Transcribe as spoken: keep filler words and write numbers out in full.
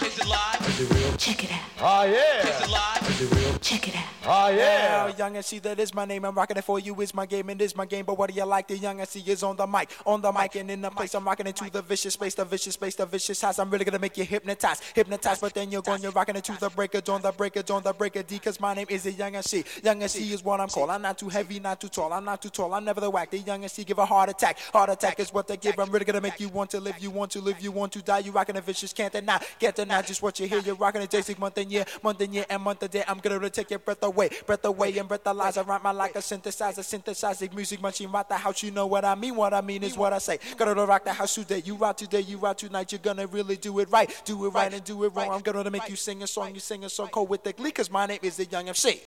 Is it live? Is it real? Check it out. Ah, yeah. Is it live? Is it real? Check it out. Ah, yeah. Now, Young and C, that is my name. I'm rocking it for you. Is my game and is my game. But what do you like? The Young and C is on the mic, on the mic, and in the place. I'm rocking into the vicious space, the vicious space, the vicious house. I'm really gonna make you hypnotize, hypnotize. But then you're going, you're rocking into the breaker, on the breaker, on the breaker D. Cause my name is the Young and C. Young and C is what I'm called. I'm not too heavy, not too tall. I'm not too tall. I'm never the whack. The Young and C give a heart attack. Heart attack is what they give. I'm really gonna make you want to live. You want to live. You want to die. You rocking a vicious, can't deny. Can't deny just what you hear. You're rocking a day, six month and year, month and year, and month and day. I'm gonna take your breath away, breath away, and breathalyze. I rhyme my like a synthesizer, synthesizing music machine. Rock the house, you know what I mean. What I mean is what I say. Gonna rock the house today. You rock today, you rock tonight. You're gonna really do it right, do it right, and do it wrong. I'm gonna make you sing a song. You sing a song cold with the glee. Cause my name is the Young M C.